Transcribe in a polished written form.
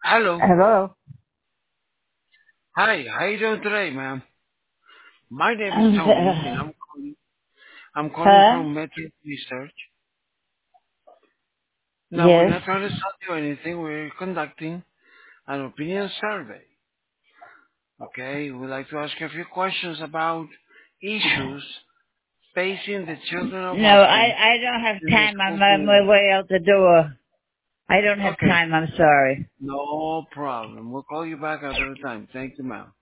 Hello. Hello. Hi. How you doing today, ma'am? My name is Tony, and I'm calling Huh? from Metro Research. Now, we're Yes. not trying to sell you anything. We're conducting an opinion survey. Okay? We'd like to ask you a few questions about issues facing the children of No, Austin I don't have in the time. I'm school on my community. way out the door. I don't have Okay. time. I'm sorry. No problem. We'll call you back another time. Thank you, ma'am.